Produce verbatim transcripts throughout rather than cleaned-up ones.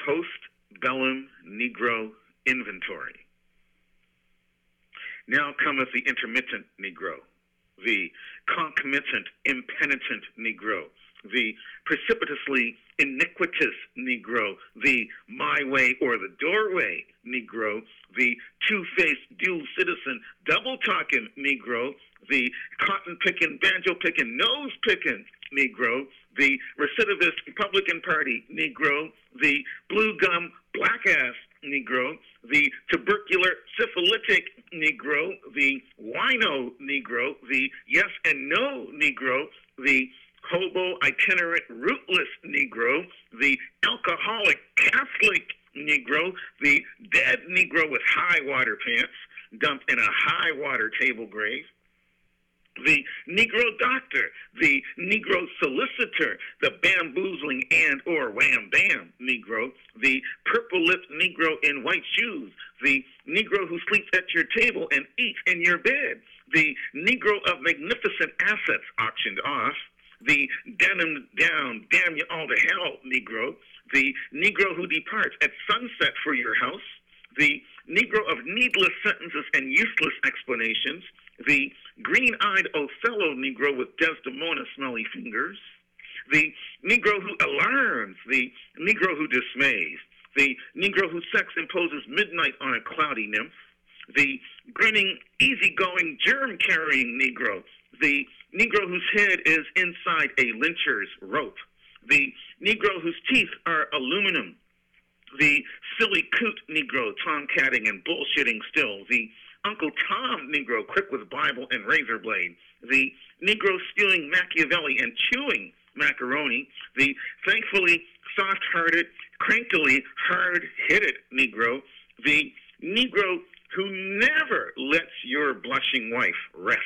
post-bellum Negro inventory. Now cometh the intermittent Negro, the concomitant, impenitent Negro, the precipitously iniquitous Negro, the my way or the doorway Negro, the two-faced dual citizen double-talking Negro, the cotton-picking, banjo-picking, nose-picking Negro, the recidivist Republican Party Negro, the blue-gum black-ass Negro, the tubercular syphilitic Negro, the wino Negro, the yes and no Negro, the hobo itinerant rootless Negro, the alcoholic Catholic Negro, the dead Negro with high water pants dumped in a high water table grave, the Negro doctor, the Negro solicitor, the bamboozling and or wham bam Negro, the purple-lipped Negro in white shoes, the Negro who sleeps at your table and eats in your bed, the Negro of magnificent assets auctioned off, the denim down, damn you all to hell Negro, the Negro who departs at sunset for your house, the Negro of needless sentences and useless explanations, the green-eyed Othello Negro with Desdemona smelly fingers, the Negro who alarms, the Negro who dismays, the Negro whose sex imposes midnight on a cloudy nymph, the grinning, easygoing, germ-carrying Negro, the Negro whose head is inside a lyncher's rope, the Negro whose teeth are aluminum, the silly coot Negro tomcatting and bullshitting still, the Uncle Tom Negro quick with Bible and razor blade, the Negro spewing Machiavelli and chewing macaroni, the thankfully soft-hearted, crankily hard-hitted Negro, the Negro who never lets your blushing wife rest.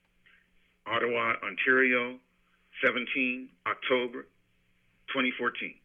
Ottawa, Ontario, seventeenth October twenty fourteen.